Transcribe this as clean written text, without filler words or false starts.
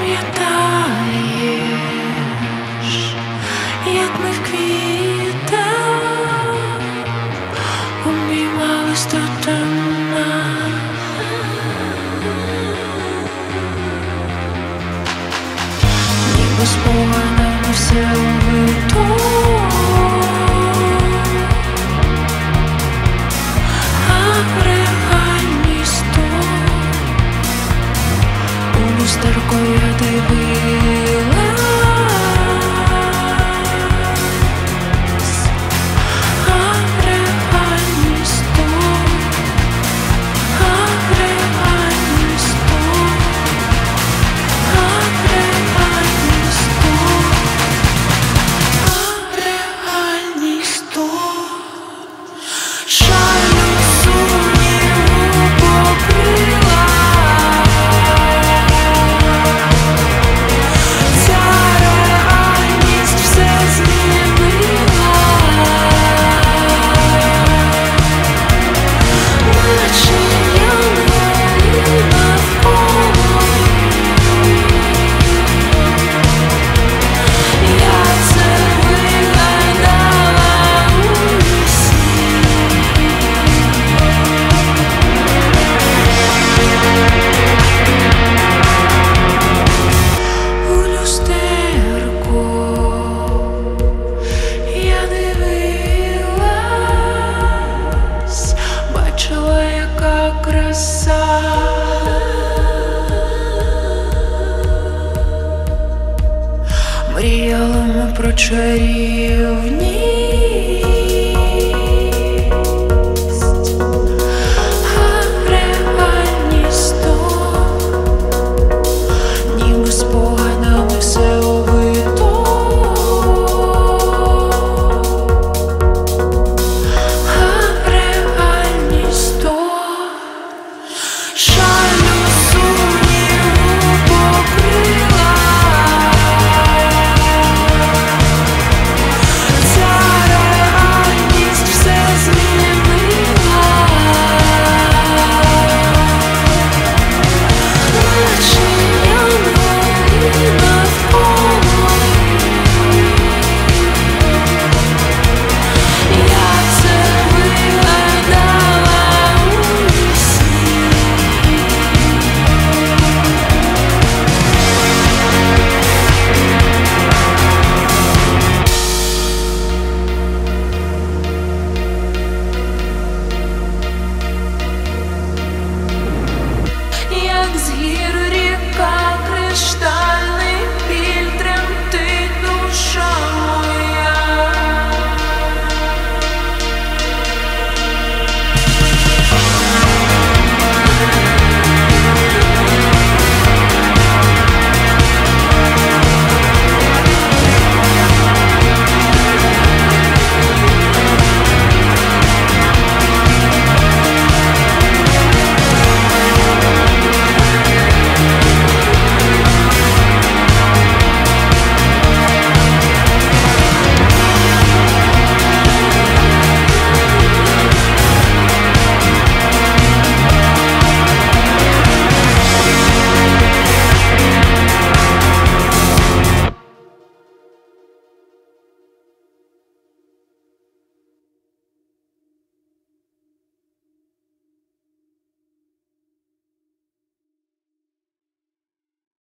пам'ятаєш, як ми в квітах обіймались до темна, ніби спогадами все увито, а реальність то у люстерко я дивилась, а реальність то, а реальність то, а реальність то, а реальність то. Шалю сумніву покрила, ця реальність все змінила, наче янголи навколо. Я це вигадала у вісні. У люстерко я дивилась, бачила, яка краса. Мріяли ми про чарівні